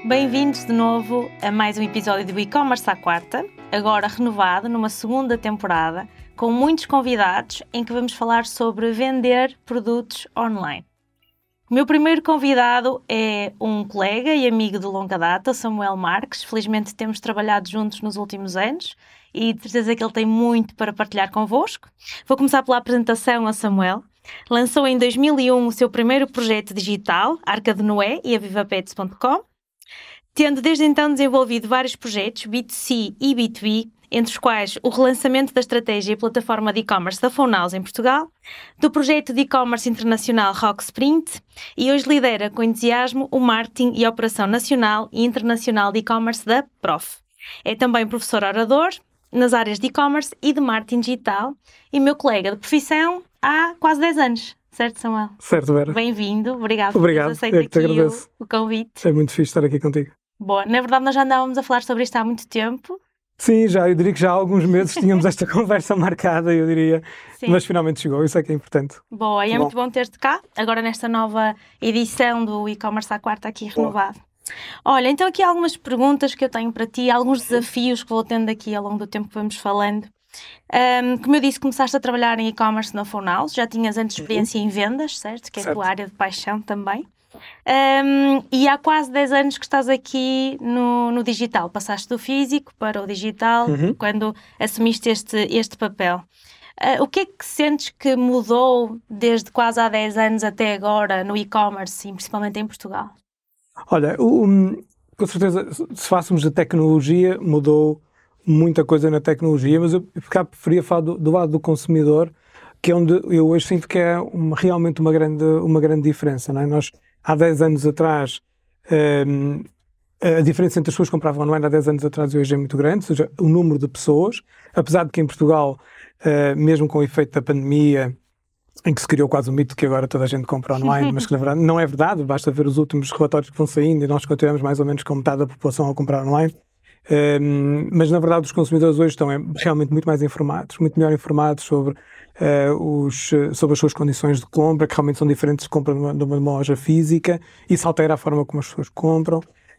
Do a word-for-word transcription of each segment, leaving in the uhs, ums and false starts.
Bem-vindos de novo a mais um episódio do E-Commerce à Quarta, agora renovado numa segunda temporada, com muitos convidados em que vamos falar sobre vender produtos online. O meu primeiro convidado é um colega e amigo de longa data, Samuel Marques. Felizmente temos trabalhado juntos nos últimos anos e de certeza que ele tem muito para partilhar convosco. Vou começar pela apresentação a Samuel. Lançou em dois mil e um o seu primeiro projeto digital, Arca de Noé e a Viva Pets ponto com, tendo desde então desenvolvido vários projetos B dois C e B dois B, entre os quais o relançamento da estratégia e plataforma de e-commerce da Fonaus em Portugal, do projeto de e-commerce internacional Rock Sprint, e hoje lidera com entusiasmo o marketing e a operação nacional e internacional de e-commerce da Prof. É também professor orador nas áreas de e-commerce e de marketing digital e meu colega de profissão há quase dez anos. Certo, Samuel? Certo, Vera. Bem-vindo. Obrigado Obrigado. por ter aceito aqui o, o convite. É muito fixe estar aqui contigo. Boa. Na verdade, nós já andávamos a falar sobre isto há muito tempo. Sim, já, eu diria que já há alguns meses tínhamos esta conversa marcada, eu diria, Sim. Mas finalmente chegou, isso é que é importante. Boa, e é bom. Muito bom ter-te cá, agora nesta nova edição do E-Commerce à Quarta aqui renovado. Boa. Olha, então aqui há algumas perguntas que eu tenho para ti, alguns desafios que vou tendo aqui ao longo do tempo que vamos falando. Um, como eu disse, começaste a trabalhar em e-commerce na Fonaus, já tinhas antes experiência uhum. em vendas, certo? Que é certo. A tua área de paixão também. Um, e há quase dez anos que estás aqui no, no digital. Passaste do físico para o digital uhum. quando assumiste este, este papel. Uh, o que é que sentes que mudou desde quase há dez anos até agora no e-commerce, e principalmente em Portugal? Olha, um, com certeza, se fássemos de tecnologia, mudou muita coisa na tecnologia, mas eu cá preferia falar do, do lado do consumidor, que é onde eu hoje sinto que é uma, realmente uma grande, uma grande diferença, não é? Nós, há dez anos atrás, um, a diferença entre as pessoas que compravam online há dez anos atrás e hoje é muito grande, ou seja, o número de pessoas, apesar de que em Portugal, uh, mesmo com o efeito da pandemia, em que se criou quase o mito que agora toda a gente compra online, mas que na verdade não é verdade, basta ver os últimos relatórios que vão saindo e nós continuamos mais ou menos com metade da população a comprar online. Um, mas na verdade os consumidores hoje estão é, realmente muito mais informados, muito melhor informados sobre, uh, os, sobre as suas condições de compra, que realmente são diferentes de compra numa, numa loja física. Isso altera a forma como as pessoas compram.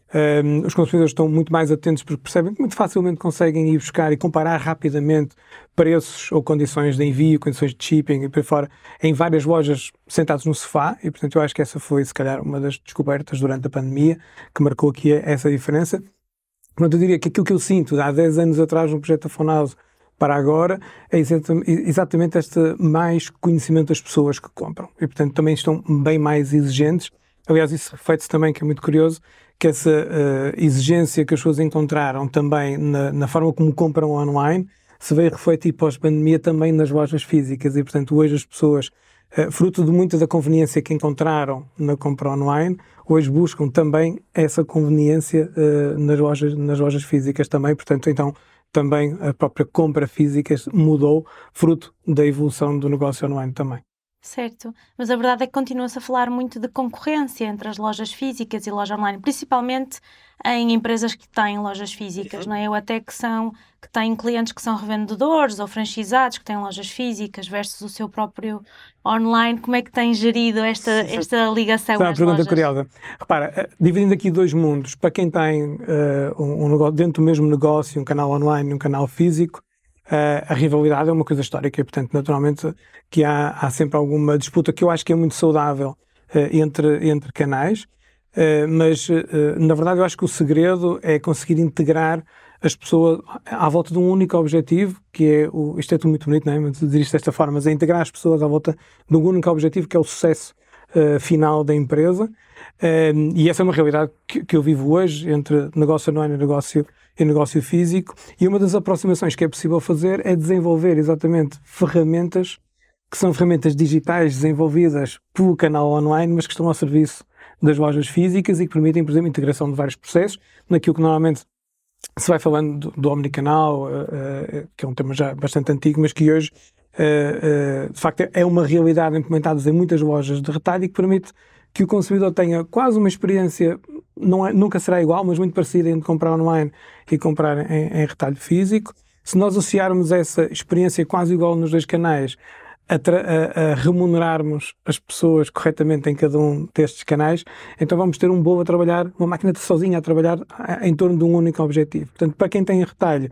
Um, os consumidores estão muito mais atentos porque percebem que muito facilmente conseguem ir buscar e comparar rapidamente preços ou condições de envio, condições de shipping e por aí fora, em várias lojas sentados no sofá, e portanto eu acho que essa foi se calhar uma das descobertas durante a pandemia que marcou aqui essa diferença. Portanto, eu diria que aquilo que eu sinto há dez anos atrás no projeto da Fonaus para agora é exatamente este mais conhecimento das pessoas que compram. E, portanto, também estão bem mais exigentes. Aliás, isso reflete-se também, que é muito curioso, que essa uh, exigência que as pessoas encontraram também na, na forma como compram online se veio refletir pós-pandemia também nas lojas físicas. E, portanto, hoje as pessoas, uh, fruto de muita da conveniência que encontraram na compra online, hoje buscam também essa conveniência uh, nas, lojas, nas lojas físicas também, portanto, então, também a própria compra física mudou, fruto da evolução do negócio online também. Certo, mas a verdade é que continua-se a falar muito de concorrência entre as lojas físicas e loja online, principalmente em empresas que têm lojas físicas, não é? Ou até que, são, que têm clientes que são revendedores ou franchisados que têm lojas físicas versus o seu próprio online. Como é que tem gerido esta, esta ligação às lojas? É uma pergunta curiosa. Repara, dividindo aqui dois mundos, para quem tem uh, um, um negócio, dentro do mesmo negócio, um canal online e um canal físico, Uh, a rivalidade é uma coisa histórica e, portanto, naturalmente que há, há sempre alguma disputa que eu acho que é muito saudável uh, entre, entre canais, uh, mas uh, na verdade eu acho que o segredo é conseguir integrar as pessoas à volta de um único objetivo, que é, o, isto é tudo muito bonito, não é? Mas dizer isto desta forma, mas é integrar as pessoas à volta de um único objetivo, que é o sucesso uh, final da empresa, uh, e essa é uma realidade que, que eu vivo hoje entre negócio online e negócio e negócio físico, e uma das aproximações que é possível fazer é desenvolver exatamente ferramentas que são ferramentas digitais desenvolvidas pelo canal online, mas que estão ao serviço das lojas físicas e que permitem, por exemplo, a integração de vários processos, naquilo que normalmente se vai falando do, do omnicanal, uh, uh, que é um tema já bastante antigo, mas que hoje, uh, uh, de facto, é uma realidade implementada em muitas lojas de retalho e que permite que o consumidor tenha quase uma experiência, não é, nunca será igual, mas muito parecida entre comprar online e comprar em, em retalho físico. Se nós associarmos essa experiência quase igual nos dois canais a, a, a remunerarmos as pessoas corretamente em cada um destes canais, então vamos ter um bolo a trabalhar, uma máquina sozinha a trabalhar em torno de um único objetivo. Portanto, para quem tem retalho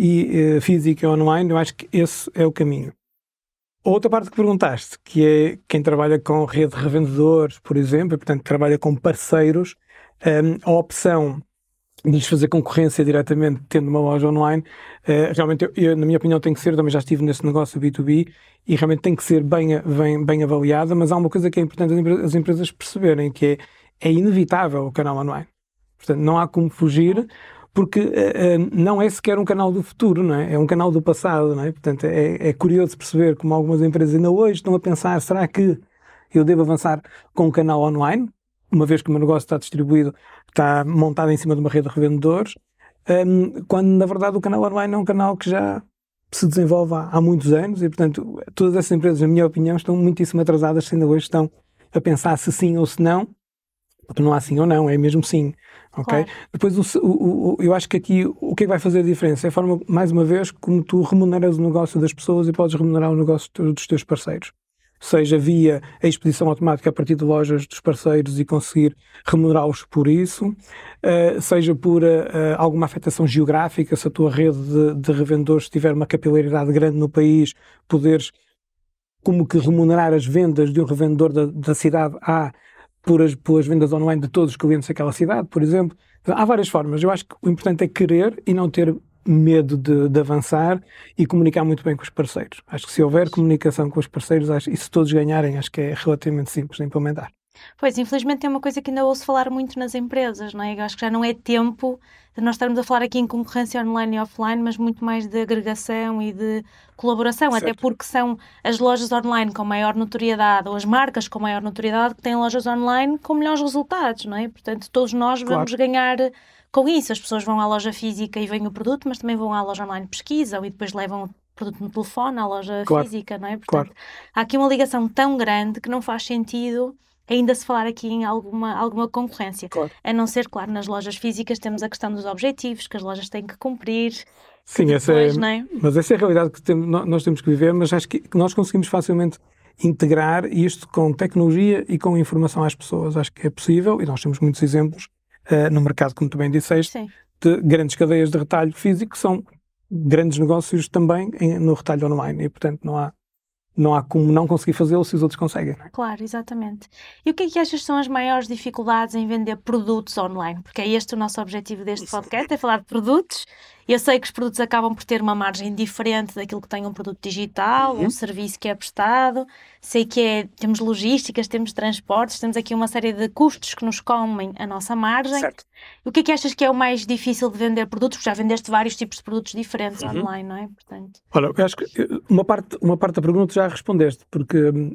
e uh, físico e online, eu acho que esse é o caminho. Outra parte que perguntaste, que é quem trabalha com rede de revendedores, por exemplo, e, portanto, trabalha com parceiros, um, a opção de lhes fazer concorrência diretamente tendo uma loja online, uh, realmente, eu, eu, na minha opinião, tem que ser, também já estive nesse negócio B dois B, e realmente tem que ser bem, bem, bem avaliada, mas há uma coisa que é importante as empresas, as empresas perceberem, que é, é inevitável o canal online. Portanto, não há como fugir, porque uh, uh, não é sequer um canal do futuro, não é? É um canal do passado, não é? Portanto, é, é curioso perceber como algumas empresas ainda hoje estão a pensar, será que eu devo avançar com um canal online, uma vez que o meu negócio está distribuído, está montado em cima de uma rede de revendedores, um, quando na verdade o canal online é um canal que já se desenvolve há, há muitos anos e, portanto, todas essas empresas, na minha opinião, estão muitíssimo atrasadas, se ainda hoje estão a pensar se sim ou se não, porque não há sim ou não, é mesmo sim. Okay? Claro. Depois, o, o, o, eu acho que aqui o que é que vai fazer a diferença? É a forma, mais uma vez, como tu remuneras o negócio das pessoas e podes remunerar o negócio dos teus parceiros. Seja via a expedição automática a partir de lojas dos parceiros e conseguir remunerá-los por isso, uh, seja por uh, alguma afetação geográfica, se a tua rede de, de revendedores tiver uma capilaridade grande no país, poderes como que remunerar as vendas de um revendedor da, da cidade A por as, por as vendas online de todos os clientes daquela cidade, por exemplo. Há várias formas. Eu acho que o importante é querer e não ter medo de, de avançar e comunicar muito bem com os parceiros. Acho que se houver comunicação com os parceiros, acho, e se todos ganharem, acho que é relativamente simples de implementar. Pois, infelizmente é uma coisa que ainda ouço falar muito nas empresas, não é? Eu acho que já não é tempo de nós estarmos a falar aqui em concorrência online e offline, mas muito mais de agregação e de colaboração, certo. Até porque são as lojas online com maior notoriedade, ou as marcas com maior notoriedade, que têm lojas online com melhores resultados, não é? Portanto, todos nós claro. Vamos ganhar com isso. As pessoas vão à loja física e veem o produto, mas também vão à loja online, pesquisam e depois levam o produto no telefone à loja claro. Física, não é? Portanto, claro. Há aqui uma ligação tão grande que não faz sentido ainda se falar aqui em alguma, alguma concorrência. Claro. A não ser, claro, nas lojas físicas temos a questão dos objetivos que as lojas têm que cumprir. Sim, que essa depois, é, não é? Mas essa é a realidade que temos, nós temos que viver, mas acho que nós conseguimos facilmente integrar isto com tecnologia e com informação às pessoas. Acho que é possível e nós temos muitos exemplos uh, no mercado, como tu bem disseste, Sim. de grandes cadeias de retalho físico que são grandes negócios também em, no retalho online e, portanto, não há Não há como não conseguir fazê-lo se os outros conseguem. Não é? Claro, exatamente. E o que é que achas que são as maiores dificuldades em vender produtos online? Porque é este o nosso objetivo deste podcast, é falar de produtos. Eu sei que os produtos acabam por ter uma margem diferente daquilo que tem um produto digital, uhum. um serviço que é prestado. Sei que é, temos logísticas, temos transportes, temos aqui uma série de custos que nos comem a nossa margem. Certo. O que é que achas que é o mais difícil de vender produtos? Porque já vendeste vários tipos de produtos diferentes uhum. online, não é? Portanto... Olha, eu acho que uma parte, uma parte da pergunta já respondeste, porque uh,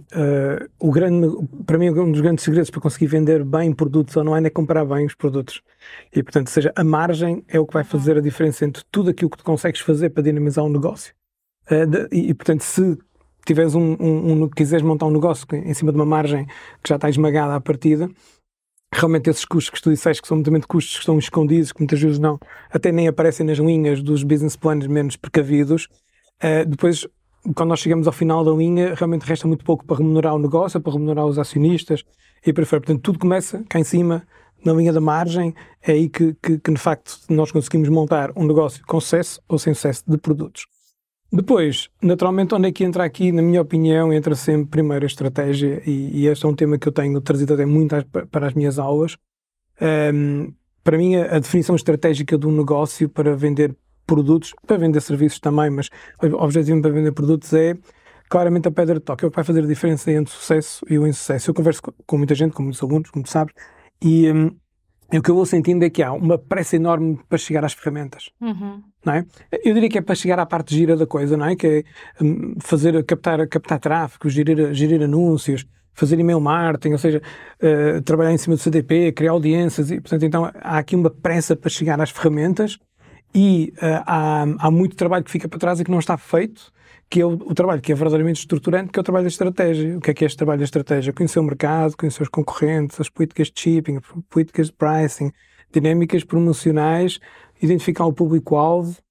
o grande, para mim um dos grandes segredos para conseguir vender bem produtos online é comprar bem os produtos. E, portanto, seja, a margem é o que vai fazer a diferença entre tudo aquilo que tu consegues fazer para dinamizar um negócio. Uh, de, e, portanto, se tiveres um, um, um, quiseres montar um negócio em cima de uma margem que já está esmagada à partida, realmente esses custos que tu disseste, que são muitas custos que estão escondidos, que muitas vezes não, até nem aparecem nas linhas dos business plans menos precavidos, uh, depois, quando nós chegamos ao final da linha, realmente resta muito pouco para remunerar o negócio, para remunerar os acionistas e para fora. Portanto, tudo começa cá em cima, na linha da margem, é aí que, que, que, de facto, nós conseguimos montar um negócio com sucesso ou sem sucesso de produtos. Depois, naturalmente, onde é que entra aqui, na minha opinião, entra sempre primeiro a estratégia, e, e este é um tema que eu tenho trazido até muito às, para as minhas aulas. Um, para mim, a, a definição estratégica de um negócio para vender produtos, para vender serviços também, mas o objetivo para vender produtos é claramente a pedra de toque, é o que vai fazer a diferença entre o sucesso e o insucesso. Eu converso com, com muita gente, com muitos alunos, como tu sabes, e, um, e o que eu vou sentindo é que há uma pressa enorme para chegar às ferramentas. Uhum. Não é? Eu diria que é para chegar à parte gira da coisa, não é? Que é um, fazer, captar, captar tráfego, gerir, gerir anúncios, fazer email marketing, ou seja, uh, trabalhar em cima do C D P, criar audiências, e portanto então há aqui uma pressa para chegar às ferramentas e uh, há, há muito trabalho que fica para trás e que não está feito, que é o, o trabalho que é verdadeiramente estruturante, que é o trabalho da estratégia. O que é que é este trabalho da estratégia? Conhecer o mercado, conhecer os concorrentes, as políticas de shipping, políticas de pricing, dinâmicas promocionais, identificar o público-alvo,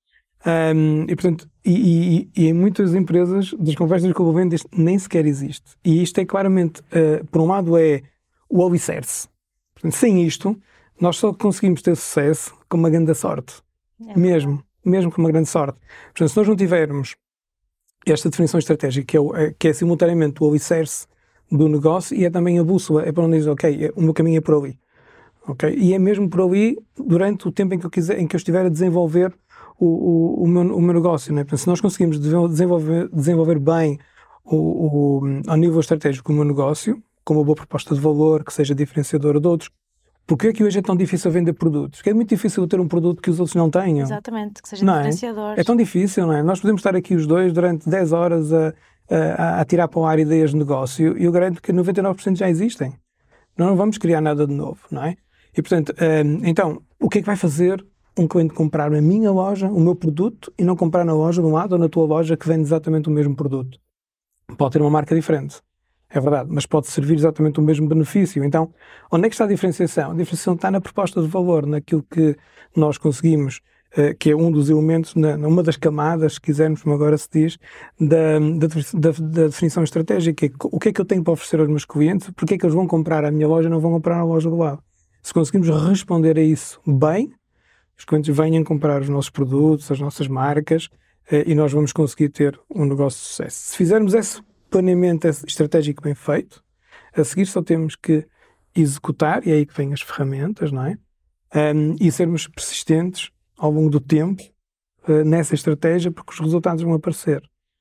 Um, e, portanto, e, e, e em muitas empresas, das conversas que eu vou vendo, isto nem sequer existe. E isto é claramente, uh, por um lado, é o alicerce. Portanto, sem isto, nós só conseguimos ter sucesso com uma grande sorte. É mesmo, mesmo com uma grande sorte. Portanto, se nós não tivermos esta definição estratégica, que é, o, que é simultaneamente o alicerce do negócio e é também a bússola, é para onde diz, ok, o meu caminho é por ali. Okay? E é mesmo por ali durante o tempo em que eu, quiser, em que eu estiver a desenvolver o, o, o, meu, o meu negócio. Né? Portanto, se nós conseguimos desenvolver, desenvolver bem o, o, ao nível estratégico o meu negócio, com uma boa proposta de valor, que seja diferenciadora de outros, porque é que hoje é tão difícil vender produtos? Porque é muito difícil ter um produto que os outros não tenham. Exatamente, que seja não diferenciador. É? é tão difícil, não é? Nós podemos estar aqui os dois durante dez horas a, a, a tirar para o ar ideias de negócio e eu garanto que noventa e nove por cento já existem. Nós não vamos criar nada de novo, não é? E, portanto, um, então, o que é que vai fazer um cliente comprar na minha loja o meu produto e não comprar na loja de um lado ou na tua loja que vende exatamente o mesmo produto? Pode ter uma marca diferente, é verdade, mas pode servir exatamente o mesmo benefício. Então, onde é que está a diferenciação? A diferenciação está na proposta de valor, naquilo que nós conseguimos, uh, que é um dos elementos, na, numa das camadas, se quisermos, como agora se diz, da, da, da, da definição estratégica. O que é que eu tenho para oferecer aos meus clientes? Porque é que eles vão comprar a minha loja e não vão comprar na loja do lado? Se conseguimos responder a isso bem, os clientes venham comprar os nossos produtos, as nossas marcas, eh, e nós vamos conseguir ter um negócio de sucesso. Se fizermos esse planeamento estratégico bem feito, a seguir só temos que executar, e é aí que vêm as ferramentas, não é? Um, e sermos persistentes ao longo do tempo uh, nessa estratégia, porque os resultados vão aparecer.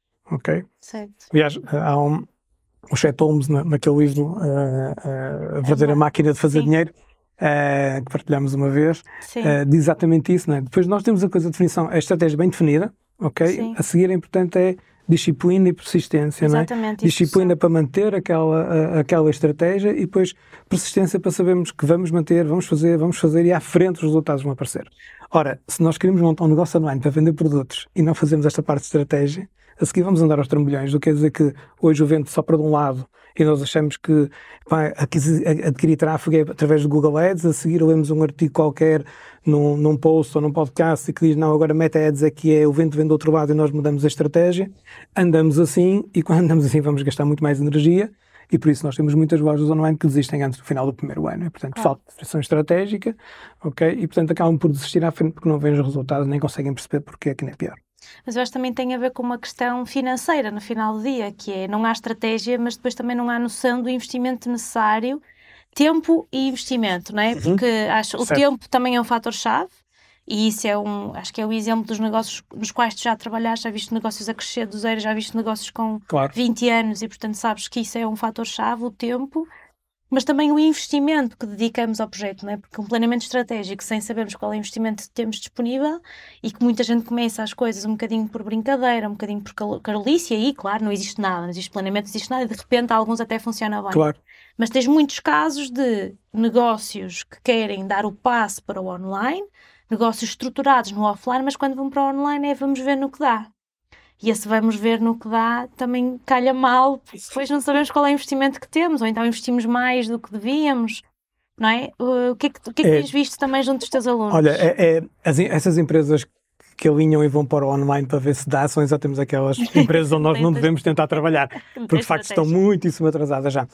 Ok? Certo. Aliás, há um, o Chet Holmes, na, naquele livro, uh, uh, A Verdadeira é Máquina de Fazer Sim. Dinheiro, Uh, que partilhamos uma vez, uh, diz exatamente isso, não é? Depois nós temos a coisa de definição, a estratégia bem definida, ok? Sim. A seguir, é importante é disciplina e persistência, exatamente, não é? Disciplina para manter aquela, a, aquela estratégia e depois persistência para sabermos que vamos manter, vamos fazer, vamos fazer e à frente os resultados vão aparecer. Ora, se nós queremos montar um negócio online para vender produtos e não fazemos esta parte de estratégia, a seguir vamos andar aos trambolhões, o que quer dizer que hoje o vento sopra de um lado e nós achamos que vai adquirir tráfego através do Google Ads, a seguir lemos um artigo qualquer num, num post ou num podcast que diz não, agora Meta Ads é que é o vento vem do outro lado e nós mudamos a estratégia, andamos assim e quando andamos assim vamos gastar muito mais energia e por isso nós temos muitas lojas online que desistem antes do final do primeiro ano, e, portanto claro. Falta de definição estratégica, ok? E portanto acabam por desistir à frente porque não veem os resultados nem conseguem perceber porque é que nem é pior. Mas eu acho que também tem a ver com uma questão financeira no final do dia, que é, não há estratégia, mas depois também não há noção do investimento necessário, tempo e investimento, não é? Porque uhum. acho, o certo. Tempo também é um fator-chave, e isso é um, acho que é o exemplo dos negócios nos quais tu já trabalhaste, já viste negócios a crescer do zero, já viste negócios com claro. vinte anos, e portanto sabes que isso é um fator-chave, o tempo, mas também o investimento que dedicamos ao projeto, não é? Porque um planeamento estratégico, sem sabermos qual é o investimento que temos disponível e que muita gente começa as coisas um bocadinho por brincadeira, um bocadinho por carolice, e aí, claro, não existe nada, não existe planeamento, não existe nada, e de repente alguns até funcionam bem. Claro. Mas tens muitos casos de negócios que querem dar o passo para o online, negócios estruturados no offline, mas quando vão para o online é vamos ver no que dá. E esse vamos ver no que dá também calha mal, porque depois não sabemos qual é o investimento que temos, ou então investimos mais do que devíamos, não é? O que é que, o que, é que é, tens visto também junto dos teus alunos? Olha, é, é, as, essas empresas que alinham e vão para o online para ver se dá, são exatamente aquelas empresas onde nós não devemos tentar trabalhar, porque de facto estão muitíssimo atrasadas já.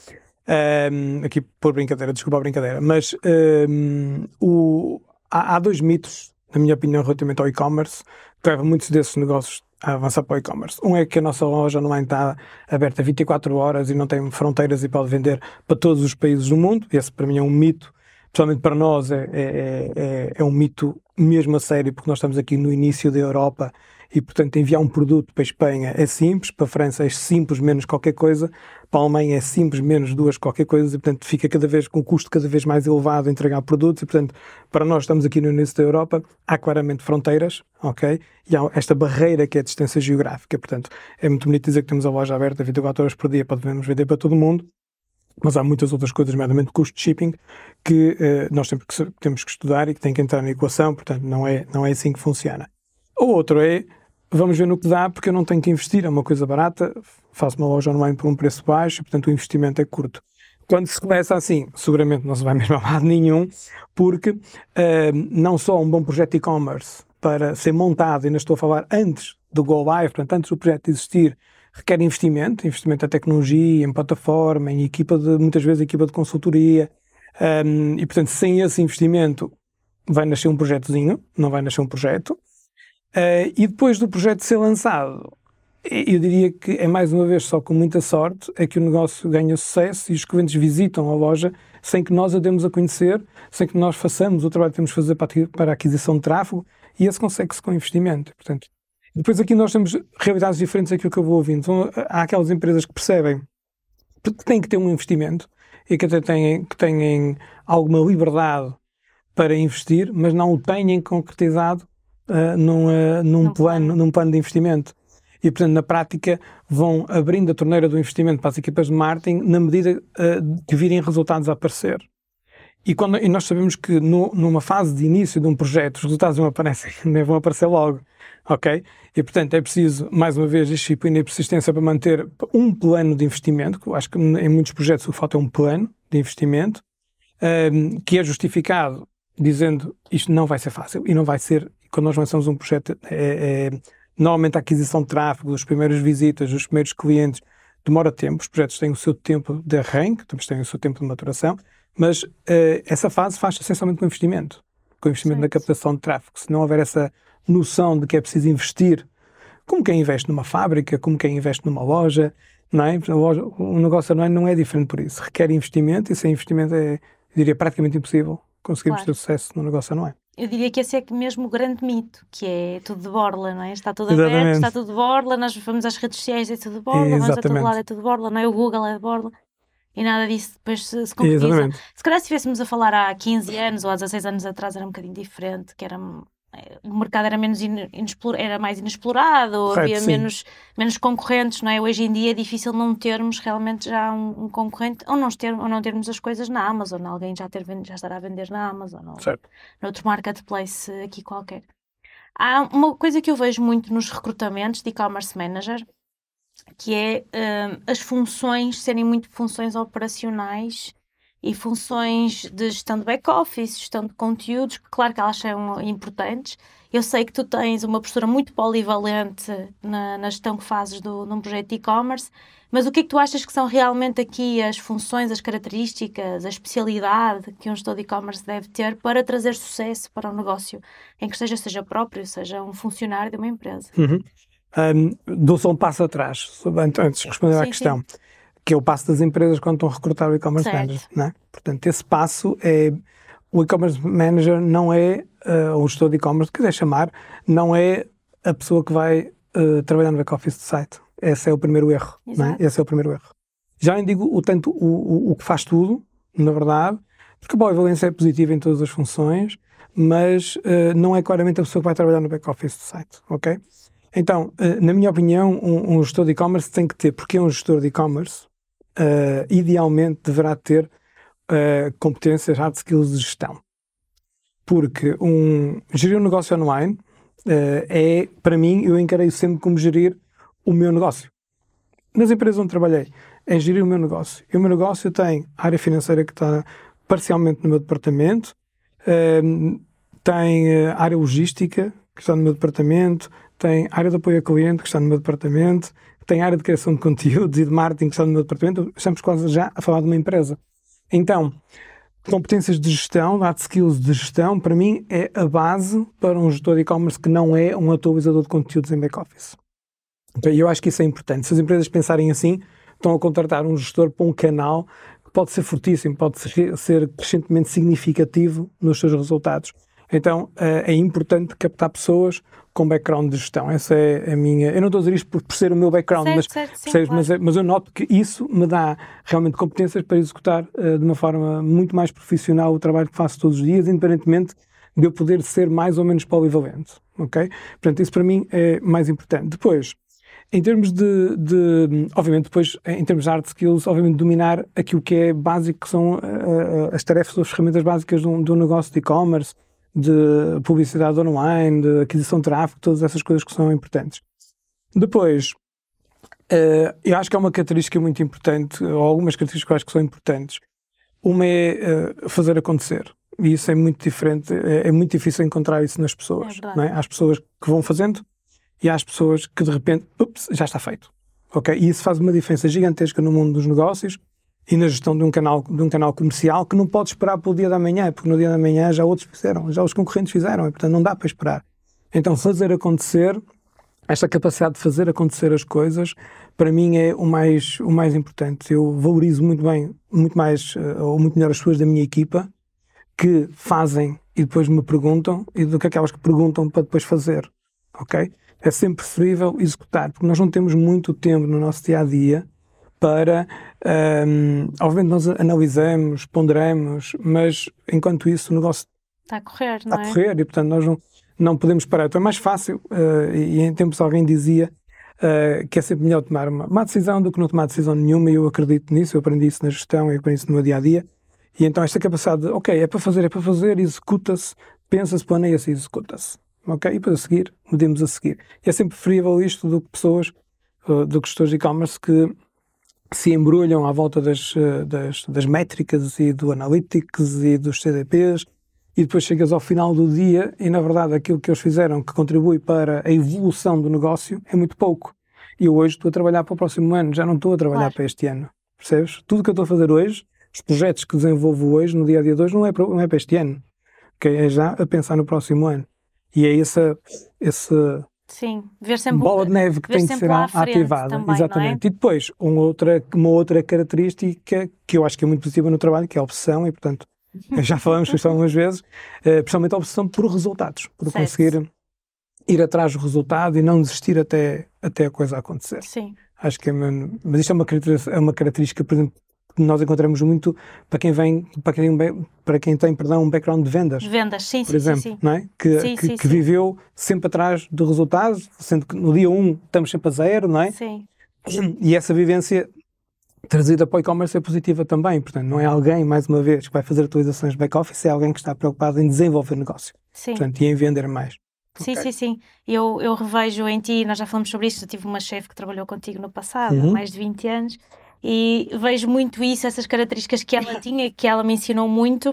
Um, aqui por brincadeira, desculpa a brincadeira, mas um, o, há, há dois mitos, na minha opinião, relativamente ao e-commerce, que levam muitos desses negócios a avançar para o e-commerce. Um é que a nossa loja online está aberta vinte e quatro horas e não tem fronteiras e pode vender para todos os países do mundo. Esse para mim é um mito, pessoalmente para nós é, é, é, é um mito mesmo a sério, porque nós estamos aqui no início da Europa e portanto enviar um produto para a Espanha é simples, para a França é simples menos qualquer coisa, para a Alemanha é simples menos duas qualquer coisa, e portanto fica cada vez com um custo cada vez mais elevado a entregar produtos, e portanto para nós estamos aqui no início da Europa, há claramente fronteiras, ok? E há esta barreira que é a distância geográfica, portanto é muito bonito dizer que temos a loja aberta vinte e quatro horas por dia, podemos vender para todo mundo, mas há muitas outras coisas, nomeadamente custo de shipping, que uh, nós temos que, temos que estudar e que tem que entrar na equação, portanto não é, não é assim que funciona. O outro é, vamos ver no que dá, porque eu não tenho que investir, é uma coisa barata, faço uma loja online por um preço baixo, portanto o investimento é curto. Quando se começa assim, seguramente não se vai mesmo a lado nenhum, porque uh, não só um bom projeto e-commerce para ser montado, ainda estou a falar antes do Go Live, portanto, antes do projeto existir, requer investimento, investimento em tecnologia, em plataforma, em equipa de, muitas vezes, equipa de consultoria, um, e, portanto, sem esse investimento vai nascer um projetozinho, não vai nascer um projeto, uh, e depois do projeto ser lançado, eu diria que é mais uma vez só com muita sorte é que o negócio ganha sucesso e os clientes visitam a loja sem que nós a demos a conhecer, sem que nós façamos o trabalho que temos de fazer para a aquisição de tráfego, e esse consegue-se com investimento. Portanto, depois aqui nós temos realidades diferentes daquilo que eu vou ouvindo. Então, há aquelas empresas que percebem que têm que ter um investimento e que até têm, que têm alguma liberdade para investir, mas não o têm concretizado uh, num, uh, num, plano, plano. num plano de investimento. E, portanto, na prática, vão abrindo a torneira do investimento para as equipas de marketing na medida uh, que virem resultados a aparecer. E, quando, e nós sabemos que no, numa fase de início de um projeto, os resultados não aparecem, nem vão aparecer logo, ok? E, portanto, é preciso, mais uma vez, disciplina e persistência para manter um plano de investimento, que eu acho que em muitos projetos o que falta é um plano de investimento, um, que é justificado dizendo isto não vai ser fácil, e não vai ser, quando nós lançamos um projeto, é, é normalmente a aquisição de tráfego, as primeiras visitas, os primeiros clientes, demora tempo, os projetos têm o seu tempo de arranque, também têm o seu tempo de maturação, mas uh, essa fase faz essencialmente com investimento, com investimento certo. Na captação de tráfego. Se não houver essa noção de que é preciso investir, como quem investe numa fábrica, como quem investe numa loja, não é? O negócio online não é diferente por isso, requer investimento e sem investimento é, eu diria, praticamente impossível conseguirmos claro. Ter sucesso no negócio online. Eu diria que esse é mesmo o grande mito, que é tudo de borla, não é? Está tudo aberto, Exatamente. Está tudo de borla, nós vamos às redes sociais, é tudo de borla, Exatamente. Vamos a todo lado, é tudo de borla, não é? O Google é de borla, e nada disso depois se, se concretiza. Exatamente. Se calhar se estivéssemos a falar há quinze anos ou há dezasseis anos atrás era um bocadinho diferente, que era, o mercado era, menos inexplorado, era mais inexplorado, Correto, havia menos, menos concorrentes, não é? Hoje em dia é difícil não termos realmente já um, um concorrente, ou não, ter, ou não termos as coisas na Amazon, alguém já, ter, já estará a vender na Amazon, ou noutro marketplace aqui qualquer. Há uma coisa que eu vejo muito nos recrutamentos de e-commerce manager, que é uh, as funções serem muito funções operacionais e funções de gestão de back-office, gestão de conteúdos, que claro que elas são importantes. Eu sei que tu tens uma postura muito polivalente na, na gestão que fazes do, num projeto de e-commerce, mas o que é que tu achas que são realmente aqui as funções, as características, a especialidade que um gestor de e-commerce deve ter para trazer sucesso para um negócio em que esteja, seja próprio, seja um funcionário de uma empresa? Uhum. Um, dou só um passo atrás, antes de responder sim, à questão. Sim. Que é o passo das empresas quando estão a recrutar o e-commerce manager, não é? Portanto, esse passo é, o e-commerce manager não é, uh, o gestor de e-commerce, quiser chamar, não é a pessoa que vai uh, trabalhar no back-office do site. Esse é o primeiro erro, não é? Esse é o primeiro erro. Já nem digo o tanto o, o, o que faz tudo, na verdade, porque a polivalência é positiva em todas as funções, mas uh, não é claramente a pessoa que vai trabalhar no back-office do site, ok? Então, uh, na minha opinião, um, um gestor de e-commerce tem que ter, porque é um gestor de e-commerce, Uh, idealmente deverá ter uh, competências, hard skills de gestão. Porque um, gerir um negócio online uh, é, para mim, eu encarei sempre como gerir o meu negócio. Nas empresas onde trabalhei, é gerir o meu negócio. E o meu negócio tem a área financeira que está parcialmente no meu departamento, uh, tem a área logística que está no meu departamento, tem a área de apoio ao cliente que está no meu departamento, tem a área de criação de conteúdos e de marketing que está no meu departamento, estamos quase já a falar de uma empresa. Então, competências de gestão, hard skills de gestão, para mim é a base para um gestor de e-commerce que não é um atualizador de conteúdos em back-office. Então, eu acho que isso é importante. Se as empresas pensarem assim, estão a contratar um gestor para um canal que pode ser fortíssimo, pode ser crescentemente significativo nos seus resultados. Então, é importante captar pessoas com background de gestão. Essa é a minha... Eu não estou a dizer isto por, por ser o meu background, certo, mas, certo, sim, claro. mas, mas eu noto que isso me dá realmente competências para executar uh, de uma forma muito mais profissional o trabalho que faço todos os dias, independentemente de eu poder ser mais ou menos polivalente, ok? Portanto, isso para mim é mais importante. Depois, em termos de, de obviamente, depois, em termos de hard skills, obviamente, dominar aquilo que é básico, que são uh, as tarefas ou as ferramentas básicas de um, de um negócio de e-commerce, de publicidade online, de aquisição de tráfego, todas essas coisas que são importantes. Depois, uh, eu acho que é uma característica muito importante, ou algumas características que eu acho que são importantes. Uma é uh, fazer acontecer. e isso é muito diferente, é, é muito difícil encontrar isso nas pessoas. É verdade. Não é? Há as pessoas que vão fazendo e há as pessoas que de repente, ups, já está feito. Okay? E isso faz uma diferença gigantesca no mundo dos negócios e na gestão de um canal, de um canal comercial que não pode esperar pelo dia da manhã, porque no dia da manhã já outros fizeram, já os concorrentes fizeram, e portanto não dá para esperar. Então fazer acontecer, esta capacidade de fazer acontecer as coisas, para mim é o mais, o mais importante. Eu valorizo muito bem, muito mais, ou muito melhor as pessoas da minha equipa, que fazem e depois me perguntam, e do que aquelas que perguntam para depois fazer, ok? É sempre preferível executar, porque nós não temos muito tempo no nosso dia-a-dia para, um, obviamente nós analisamos, ponderamos, mas enquanto isso o negócio está a correr, está não a é? correr e portanto nós não, não podemos parar. Então é mais fácil, uh, e em tempos alguém dizia uh, que é sempre melhor tomar uma má decisão do que não tomar decisão nenhuma, e eu acredito nisso, eu aprendi isso na gestão, eu aprendi isso no meu dia-a-dia, e então esta capacidade de, ok, é para fazer, é para fazer, executa-se, pensa-se, planeia-se e executa-se. Ok? E depois a seguir, medimos a seguir. E é sempre preferível isto do que pessoas, uh, do que gestores de e-commerce que se embrulham à volta das, das, das métricas e do analytics e dos C D Ps, e depois chegas ao final do dia e na verdade aquilo que eles fizeram que contribui para a evolução do negócio é muito pouco. E eu hoje estou a trabalhar para o próximo ano, já não estou a trabalhar Claro. para este ano. Percebes? Tudo que eu estou a fazer hoje, os projetos que desenvolvo hoje, no dia a dia de hoje, não é para, não é para este ano. Okay? É já a pensar no próximo ano. E é essa, essa Sim, ver sempre bola de neve que ver tem que sempre ser lá à frente ativada. também, Exatamente. não é? E depois, uma outra, uma outra característica que eu acho que é muito positiva no trabalho, que é a obsessão, e portanto, já falamos isso algumas vezes, eh, principalmente a obsessão por resultados, por Certo. conseguir ir atrás do resultado e não desistir até, até a coisa acontecer. Sim. Acho que é, mesmo- mas isto é uma característica, é uma característica, por exemplo, que nós encontramos muito para quem vem, para quem, para quem tem, perdão, um background de vendas. Vendas, sim, Por sim, exemplo, sim, sim. não é? Que, Sim, que, sim, que sim. viveu sempre atrás do resultado, sendo que no dia um estamos sempre a zero, não é? Sim, E essa vivência trazida para o e-commerce é positiva também, portanto, não é alguém, mais uma vez, que vai fazer atualizações back-office, é alguém que está preocupado em desenvolver negócio, sim. portanto, e em vender mais. Sim, Ok. sim, sim. Eu, eu revejo em ti, nós já falamos sobre isto, eu tive uma chefe que trabalhou contigo no passado, há Uhum. mais de vinte anos, e vejo muito isso, essas características que ela tinha, que ela me ensinou muito,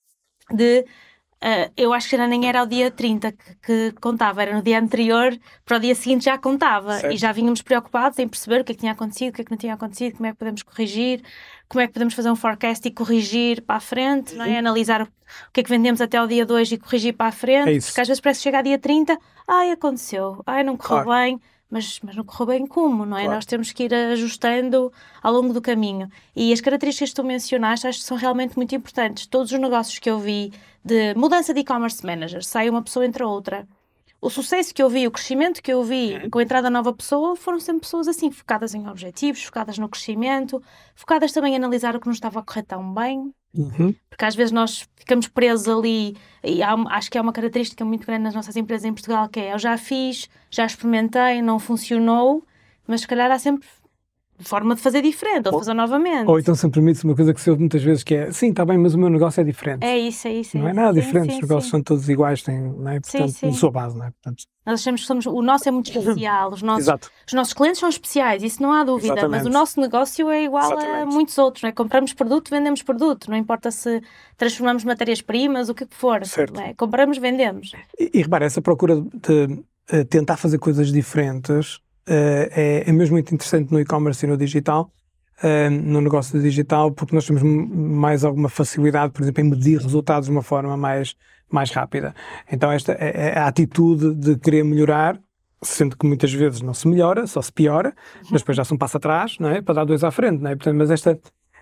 de, ah, eu acho que já nem era ao dia trinta que, que contava, era no dia anterior, para o dia seguinte já contava, Certo. e já vínhamos preocupados em perceber o que é que tinha acontecido, o que é que não tinha acontecido, como é que podemos corrigir, como é que podemos fazer um forecast e corrigir para a frente, não é? Analisar o, o que é que vendemos até ao dia dois e corrigir para a frente, É isso. porque às vezes parece que chega a dia trinta, ai, aconteceu, ai, não correu Claro. bem, mas, mas não correu bem como, não é? Claro. Nós temos que ir ajustando ao longo do caminho. E as características que tu mencionaste acho que são realmente muito importantes. Todos os negócios que eu vi de mudança de e-commerce manager, sai uma pessoa entre a outra. O sucesso que eu vi, o crescimento que eu vi com a entrada da nova pessoa, foram sempre pessoas assim, focadas em objetivos, focadas no crescimento, focadas também em analisar o que não estava a correr tão bem. Uhum. Porque às vezes nós ficamos presos ali, e há, acho que é uma característica muito grande nas nossas empresas em Portugal, que é, eu já fiz, já experimentei, não funcionou, mas se calhar há sempre forma de fazer diferente, ou de Ou- fazer novamente. Ou então se me permite uma coisa que se ouve muitas vezes, que é, sim, está bem, mas o meu negócio é diferente. É isso, é isso. Não é isso. nada Sim, diferente, sim, os negócios sim. são todos iguais, têm, não é? Portanto, sim. na sua base, não é? Portanto, Nós achamos que somos, o nosso é muito especial, os nossos, exato. os nossos clientes são especiais, isso não há dúvida, Exatamente. mas o nosso negócio é igual a Exatamente. muitos outros, não é? Compramos produto, vendemos produto, não importa se transformamos matérias-primas, o que for, Certo. não é? Compramos, vendemos. E, e repara, essa procura de uh, tentar fazer coisas diferentes uh, é, é mesmo muito interessante no e-commerce e no digital, uh, no negócio digital, porque nós temos m- mais alguma facilidade, por exemplo, em medir resultados de uma forma mais, mais rápida. Então esta é, é a atitude de querer melhorar, sendo que muitas vezes não se melhora, só se piora, mas depois já se um passo atrás, não é? Para dar dois à frente, não é? Portanto, mas esta...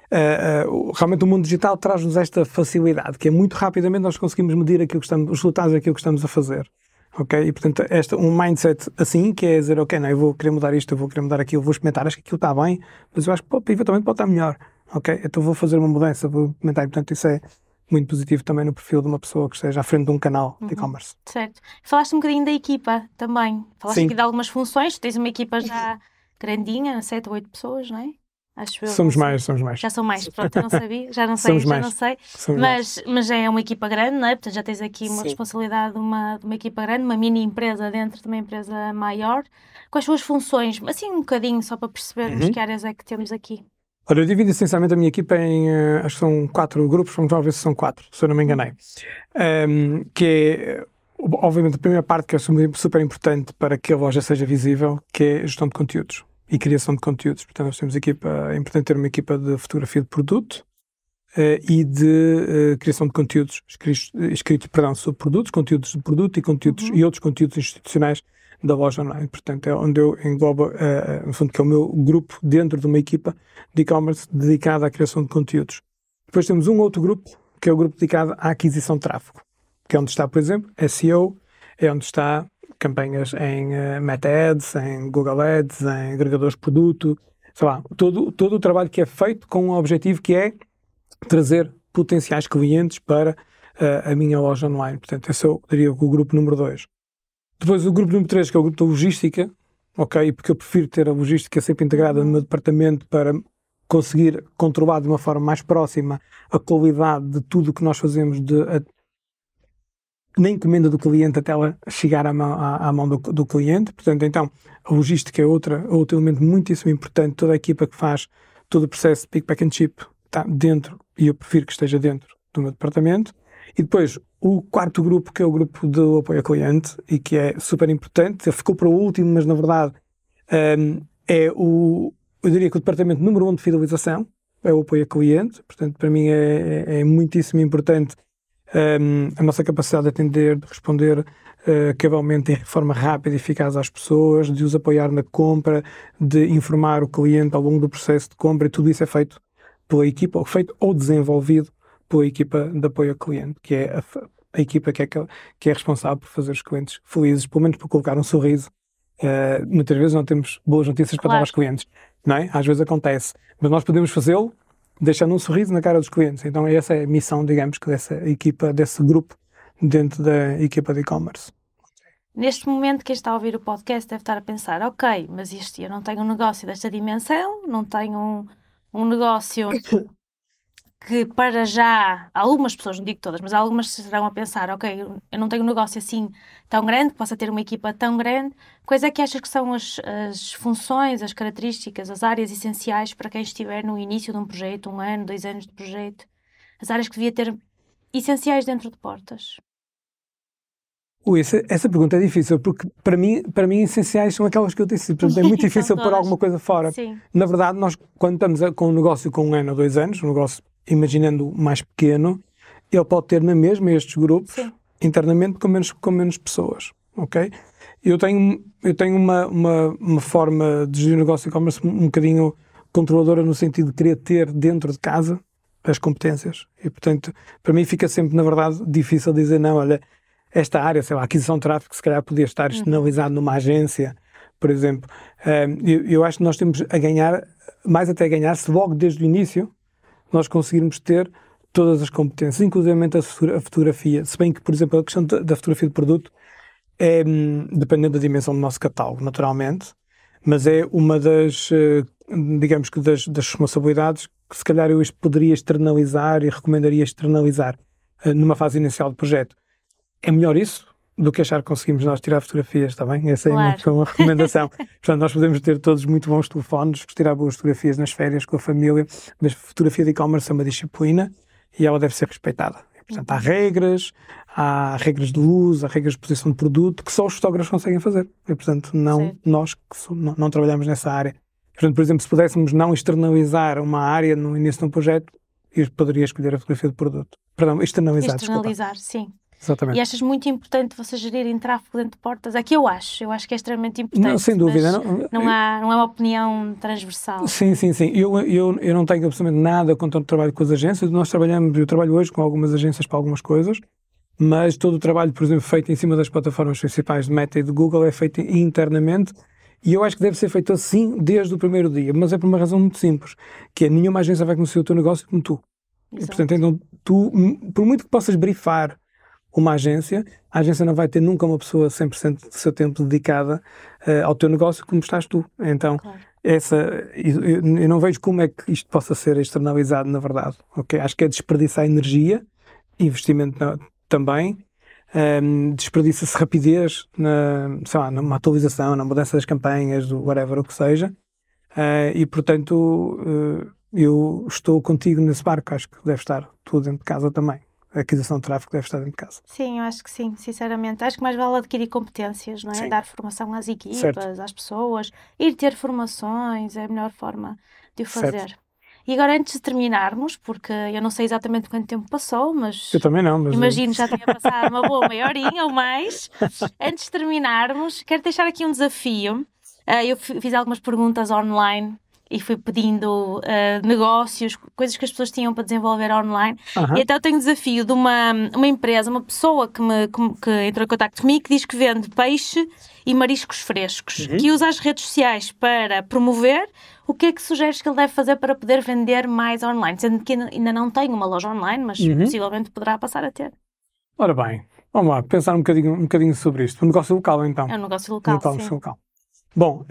Uh, uh, realmente o mundo digital traz-nos esta facilidade, que é muito rapidamente nós conseguimos medir aquilo que estamos, os resultados daquilo que estamos a fazer, ok? E portanto esta, um mindset assim, que é dizer, ok, não, eu vou querer mudar isto, eu vou querer mudar aquilo, eu vou experimentar, acho que aquilo está bem, mas eu acho que pô, eventualmente pode estar melhor, ok? Então vou fazer uma mudança, vou implementar, e portanto isso é muito positivo também no perfil de uma pessoa que esteja à frente de um canal de e-commerce. Certo. Falaste um bocadinho da equipa também, falaste Sim. aqui de algumas funções, tens uma equipa já grandinha, sete ou oito pessoas, não é? Acho eu, Somos não sei. mais, somos mais. Já são mais, pronto, eu não sabia, já não sei, Somos já mais. não sei. Somos mais. Mas, mas já é uma equipa grande, não é? Portanto, já tens aqui uma Sim. responsabilidade de uma, de uma equipa grande, uma mini empresa dentro de uma empresa maior. Quais são as funções? Assim, um bocadinho, só para percebermos Uhum. que áreas é que temos aqui. Olha, eu divido essencialmente a minha equipa em, uh, acho que são quatro grupos, vamos lá ver se são quatro, se eu não me enganei. Um, que é, obviamente, a primeira parte que é super importante para que a loja seja visível, que é a gestão de conteúdos e criação de conteúdos. Portanto, nós temos equipa, é importante ter uma equipa de fotografia de produto uh, e de uh, criação de conteúdos escritos, escritos perdão, sobre produtos, conteúdos de produto e, conteúdos, uhum. e outros conteúdos institucionais da loja online. Portanto, é onde eu englobo, uh, no fundo, que é o meu grupo dentro de uma equipa de e-commerce dedicada à criação de conteúdos. Depois temos um outro grupo, que é o grupo dedicado à aquisição de tráfego, que é onde está, por exemplo, S E O, é onde está campanhas em uh, Meta Ads, em Google Ads, em agregadores de produto, sei lá, todo, todo o trabalho que é feito com um objetivo que é trazer potenciais clientes para uh, a minha loja online. Portanto, esse eu diria o grupo número dois. Depois o grupo número três, que é o grupo da logística, ok, porque eu prefiro ter a logística sempre integrada no meu departamento para conseguir controlar de uma forma mais próxima a qualidade de tudo o que nós fazemos de, a, na encomenda do cliente até ela chegar à mão, à, à mão do, do cliente. Portanto, então, a logística é outra, outro elemento muitíssimo importante. Toda a equipa que faz todo o processo de pick, pack and ship está dentro, e eu prefiro que esteja dentro do meu departamento. E depois, o quarto grupo, que é o grupo do apoio ao cliente, e que é super importante, ficou para o último, mas na verdade um, é o, eu diria que o departamento número um de fidelização, é o apoio ao cliente. Portanto, para mim é, é, é muitíssimo importante um, a nossa capacidade de atender, de responder uh, cabalmente, de forma rápida e eficaz às pessoas, de os apoiar na compra, de informar o cliente ao longo do processo de compra, e tudo isso é feito pela equipa, ou feito ou desenvolvido pela equipa de apoio ao cliente, que é a, a equipa que é, que é responsável por fazer os clientes felizes, pelo menos por colocar um sorriso. Uh, muitas vezes não temos boas notícias claro. Para dar aos clientes, não é? Às vezes acontece, mas nós podemos fazê-lo deixando um sorriso na cara dos clientes. Então essa é a missão, digamos, que dessa equipa, desse grupo dentro da equipa de e-commerce. Neste momento, quem está a ouvir o podcast deve estar a pensar, ok, mas isto, eu não tenho um negócio desta dimensão, não tenho um, um negócio... que para já, algumas pessoas, não digo todas, mas algumas estarão a pensar, ok, eu não tenho um negócio assim tão grande, que possa ter uma equipa tão grande. Quais é que achas que são as, as funções, as características, as áreas essenciais para quem estiver no início de um projeto, um ano, dois anos de projeto? As áreas que devia ter essenciais dentro de Portas? Ui, essa, essa pergunta é difícil, porque para mim, para mim essenciais são aquelas que eu disse. Portanto, é muito difícil pôr alguma coisa fora. Sim. Na verdade, nós, quando estamos a, com um negócio com um ano ou dois anos, um negócio, imaginando mais pequeno, ele pode ter na mesma estes grupos, sim, internamente, com menos, com menos pessoas, ok? Eu tenho, eu tenho uma, uma, uma forma de gerir o negócio de e-commerce um bocadinho controladora, no sentido de querer ter dentro de casa as competências. E, portanto, para mim fica sempre, na verdade, difícil dizer, não, olha, esta área, sei lá, aquisição de tráfego, se calhar podia estar externalizado numa agência, por exemplo. Eu, eu acho que nós temos a ganhar, mais até a ganhar, se logo desde o início nós conseguirmos ter todas as competências, inclusive a fotografia. Se bem que, por exemplo, a questão da fotografia de produto é, dependendo da dimensão do nosso catálogo, naturalmente, mas é uma das, digamos que das, das responsabilidades que se calhar eu poderia externalizar e recomendaria externalizar numa fase inicial do projeto. É melhor isso do que achar que conseguimos nós tirar fotografias, está bem? Essa claro. É uma, uma recomendação. Portanto, nós podemos ter todos muito bons telefones, tirar boas fotografias nas férias com a família, mas fotografia de e-commerce é uma disciplina e ela deve ser respeitada. E, portanto, há regras, há regras de luz, há regras de posição de produto que só os fotógrafos conseguem fazer. E, portanto, não Sim. nós que so, não, não trabalhamos nessa área. Portanto, por exemplo, se pudéssemos não externalizar uma área no início de um projeto, eu poderia escolher a fotografia de produto. Perdão, externalizar, Externalizar, desculpa. sim. Exatamente. E achas muito importante vocês gerirem tráfego dentro de Portas? É que eu acho, eu acho que é extremamente importante. Não, sem dúvida. Não, não, há, não é uma opinião transversal. Sim, sim, sim. Eu, eu, eu não tenho absolutamente nada contra o trabalho com as agências. Nós trabalhamos, eu trabalho hoje com algumas agências para algumas coisas, mas todo o trabalho, por exemplo, feito em cima das plataformas principais de Meta e de Google é feito internamente, e eu acho que deve ser feito assim desde o primeiro dia, mas é por uma razão muito simples, que é nenhuma agência vai conhecer o teu negócio como tu. E, portanto, então, tu, por muito que possas brifar uma agência, a agência não vai ter nunca uma pessoa cem por cento do seu tempo dedicada uh, ao teu negócio como estás tu. Então, claro. essa, eu, eu não vejo como é que isto possa ser externalizado, na verdade. Okay? Acho que é desperdiçar energia, investimento na, também, um, desperdiça-se rapidez na, sei lá, numa atualização, na mudança das campanhas, do whatever o que seja, uh, e portanto uh, eu estou contigo nesse barco, acho que deve estar tudo dentro de casa também. A aquisição de tráfego deve estar dentro de casa. Sim, eu acho que sim, sinceramente. Acho que mais vale adquirir competências, não é? Sim. Dar formação às equipas, Certo. às pessoas, ir ter formações, é a melhor forma de o fazer. Certo. E agora, antes de terminarmos, porque eu não sei exatamente quanto tempo passou, mas Eu também não, mas... imagino já tinha passado uma boa meia horinha ou mais. Antes de terminarmos, quero deixar aqui um desafio. Uh, eu fiz algumas perguntas online e fui pedindo uh, negócios, coisas que as pessoas tinham para desenvolver online. Uh-huh. E então eu tenho um desafio de uma, uma empresa, uma pessoa que, me, que, que entrou em contato comigo, que diz que vende peixe e mariscos frescos, uhum. que usa as redes sociais para promover. O que é que sugeres que ele deve fazer para poder vender mais online? Sendo que ainda não tem uma loja online, mas uhum. possivelmente poderá passar a ter. Ora bem, vamos lá, pensar um bocadinho, um bocadinho sobre isto. Um negócio local, então. É um negócio local, um sim. local. Bom,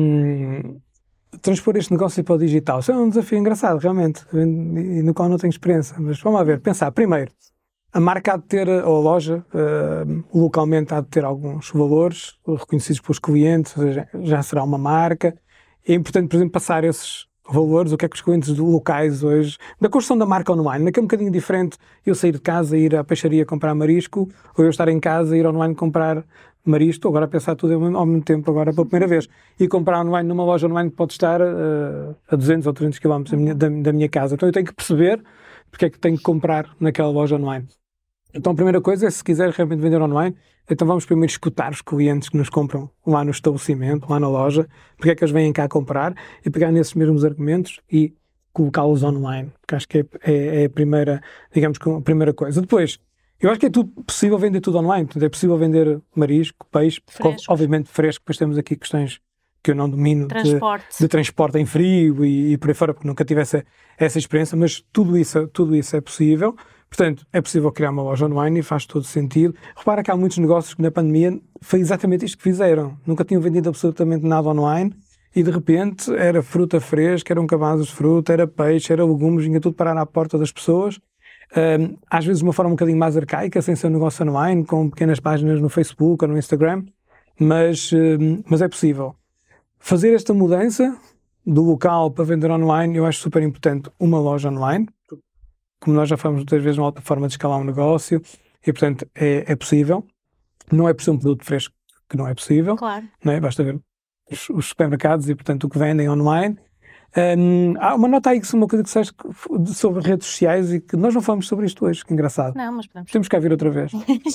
um, transpor este negócio para o digital, isso é um desafio engraçado, realmente, e no qual não tenho experiência. Mas vamos lá ver, pensar, primeiro, a marca há de ter, ou a loja, uh, localmente há de ter alguns valores reconhecidos pelos clientes, ou seja, já será uma marca. É importante, por exemplo, passar esses valores, o que é que os clientes locais hoje, da construção da marca online, naquele um bocadinho diferente, eu sair de casa e ir à peixaria comprar marisco, ou eu estar em casa e ir online comprar marisco, agora a pensar tudo ao mesmo tempo, agora pela primeira vez, e comprar online numa loja online que pode estar uh, a duzentos ou trezentos quilómetros da minha, da, da minha casa. Então eu tenho que perceber porque é que tenho que comprar naquela loja online. Então a primeira coisa é, se quiser realmente vender online, então vamos primeiro escutar os clientes que nos compram lá no estabelecimento, lá na loja, porque é que eles vêm cá comprar, e pegar nesses mesmos argumentos e colocá-los online, porque acho que é, é, é a primeira, digamos, a primeira coisa. Depois, eu acho que é tudo possível vender tudo online, portanto, é possível vender marisco, peixe, frescos. Obviamente fresco, depois temos aqui questões que eu não domino transporte. De, de transporte em frio e, e por aí fora, porque nunca tive essa, essa experiência, mas tudo isso, tudo isso é possível. Portanto, é possível criar uma loja online e faz todo sentido. Repara que há muitos negócios que na pandemia foi exatamente isto que fizeram. Nunca tinham vendido absolutamente nada online e de repente era fruta fresca, eram cabazes de fruta, era peixe, era legumes, vinha tudo parar à porta das pessoas. Um, às vezes de uma forma um bocadinho mais arcaica, sem ser um negócio online, com pequenas páginas no Facebook ou no Instagram, mas, um, mas é possível. Fazer esta mudança do local para vender online, eu acho super importante uma loja online. Como nós já falamos muitas vezes, uma outra forma de escalar um negócio, e portanto é, é possível. Não é por ser um produto fresco que não é possível, claro. Não é? Basta ver os, os supermercados e portanto o que vendem online. Um, há uma nota aí que uma coisa que sabes sobre redes sociais e que nós não falamos sobre isto hoje, que engraçado. Não, mas podemos. Temos que cá vir outra vez.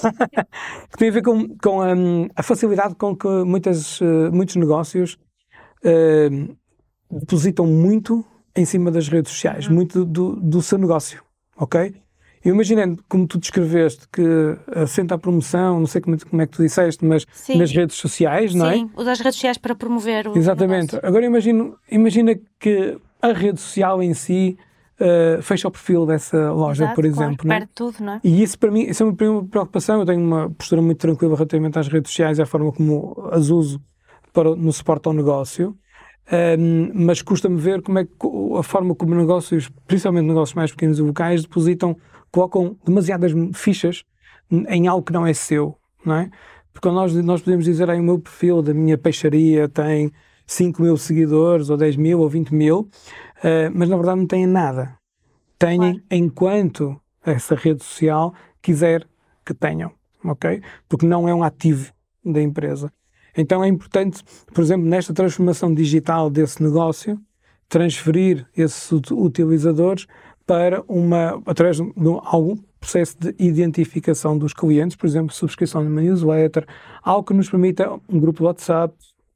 Que tem a ver com, com um, a facilidade com que muitas, uh, muitos negócios uh, depositam muito em cima das redes sociais, uhum. muito do, do seu negócio. Ok? Eu imaginando, como tu descreveste, que assenta a promoção, não sei como, como é que tu disseste, mas Sim. nas redes sociais, Sim, não é? Sim, usa as redes sociais para promover o Exatamente. negócio. Agora imagino, imagina que a rede social em si uh, fecha o perfil dessa loja, Exato, por exemplo. Claro, não é? perde tudo, não é? E isso para mim, isso é uma preocupação. Eu tenho uma postura muito tranquila relativamente às redes sociais e à forma como as uso para, no suporte ao negócio. Um, mas custa-me ver como é que a forma como negócios, principalmente negócios mais pequenos e locais, depositam, colocam demasiadas fichas em algo que não é seu, não é? Porque nós, nós podemos dizer aí o meu perfil da minha peixaria tem cinco mil seguidores, ou dez mil, ou vinte mil, uh, mas na verdade não têm nada. Têm claro. Enquanto essa rede social quiser que tenham, ok? Porque não é um ativo da empresa. Então é importante, por exemplo, nesta transformação digital desse negócio, transferir esses utilizadores para uma, através de algum processo de identificação dos clientes, por exemplo, subscrição de uma newsletter, algo que nos permita, um grupo de WhatsApp,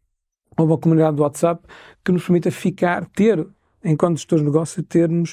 ou uma comunidade de WhatsApp, que nos permita ficar, ter, enquanto gestores de negócio, termos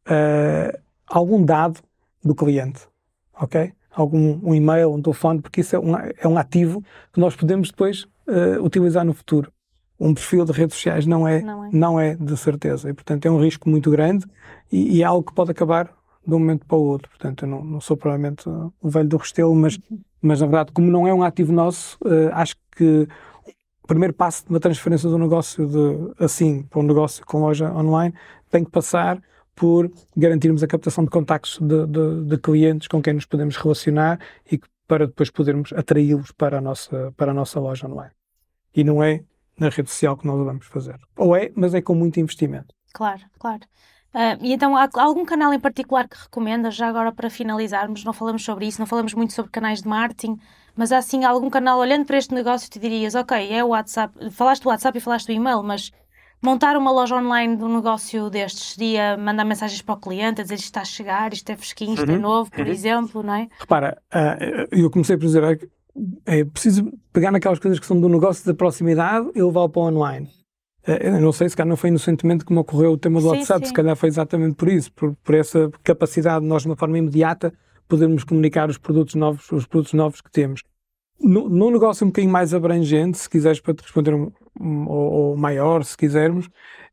uh, algum dado do cliente, ok? Algum um e-mail, um telefone, porque isso é um, é um ativo que nós podemos depois uh, utilizar no futuro. Um perfil de redes sociais não é, não é, não é de certeza, e portanto é um risco muito grande e, e é algo que pode acabar de um momento para o outro. Portanto eu não, não sou provavelmente uh, o velho do Restelo, mas, mas na verdade, como não é um ativo nosso, uh, acho que o primeiro passo de uma transferência de um negócio de, assim para um negócio com loja online tem que passar por garantirmos a captação de contactos de, de, de clientes com quem nos podemos relacionar e para depois podermos atraí-los para a nossa, para a nossa loja online. E não é na rede social que nós vamos fazer. Ou é, mas é com muito investimento. Claro, claro. Uh, e então, há algum canal em particular que recomendas, já agora para finalizarmos? Não falamos sobre isso, não falamos muito sobre canais de marketing, mas há assim algum canal, olhando para este negócio, tu dirias, ok, é o WhatsApp, falaste do WhatsApp e falaste do e-mail, mas montar uma loja online de um negócio destes seria mandar mensagens para o cliente, a dizer isto está a chegar, isto é fresquinho, isto Uhum. é novo, por Uhum. exemplo, não é? Repara, uh, eu comecei por dizer, é, é preciso pegar naquelas coisas que são do negócio da proximidade e levá-lo para o online. Eu não sei, se calhar não foi inocentemente que me ocorreu o tema do Sim, WhatsApp, sim. se calhar foi exatamente por isso, por, por essa capacidade de nós, de uma forma imediata, podermos comunicar os produtos novos, os produtos novos que temos. No, num negócio um bocadinho mais abrangente, se quiseres para te responder, um, um, ou, ou maior, se quisermos,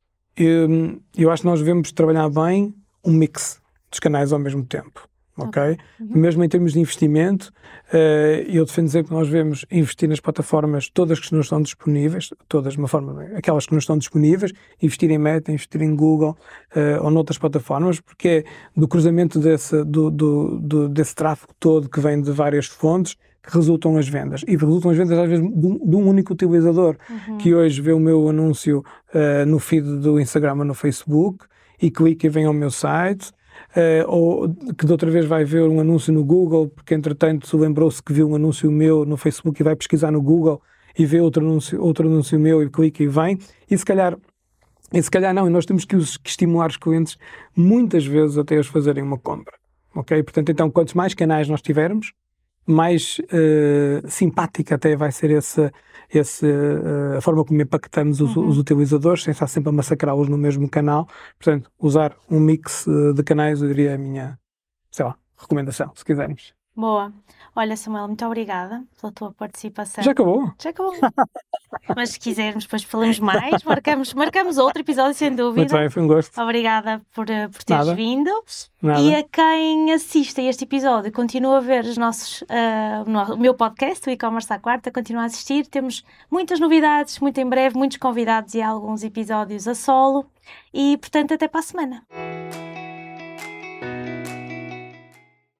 eu, eu acho que nós devemos trabalhar bem um mix dos canais ao mesmo tempo. Ok? Uhum. Mesmo em termos de investimento, uh, eu defendo dizer que nós devemos investir nas plataformas todas que nos estão disponíveis, todas de uma forma, aquelas que nos estão disponíveis, investir em Meta, investir em Google uh, ou noutras plataformas, porque é do cruzamento desse, do, do, do, desse tráfego todo que vem de várias fontes que resultam as vendas. E resultam as vendas às vezes de um, de um único utilizador, uhum. que hoje vê o meu anúncio uh, no feed do Instagram ou no Facebook e clica e vem ao meu site. Uh, ou que de outra vez vai ver um anúncio no Google, porque entretanto se lembrou-se que viu um anúncio meu no Facebook e vai pesquisar no Google e vê outro anúncio, outro anúncio meu e clica e vem, e se calhar, e se calhar não, e nós temos que, os, que estimular os clientes muitas vezes até eles fazerem uma compra, ok? Portanto, então, quantos mais canais nós tivermos, mais uh, simpática até vai ser esse, esse, uh, a forma como impactamos os, uhum. os utilizadores, sem estar sempre a massacrá-los no mesmo canal. Portanto, usar um mix uh, de canais, eu diria, é a minha, sei lá, recomendação, se quisermos. Boa. Olha, Samuel, muito obrigada pela tua participação. Já acabou? Já acabou. Mas se quisermos, depois falamos mais, marcamos, marcamos outro episódio, sem dúvida. Muito bem, foi um gosto. Obrigada por, por teres Nada. vindo. Nada. E a quem assista a este episódio, continua a ver os nossos, uh, no, o meu podcast, o E-Commerce à Quarta, continua a assistir. Temos muitas novidades, muito em breve, muitos convidados e alguns episódios a solo. E, portanto, até para a semana.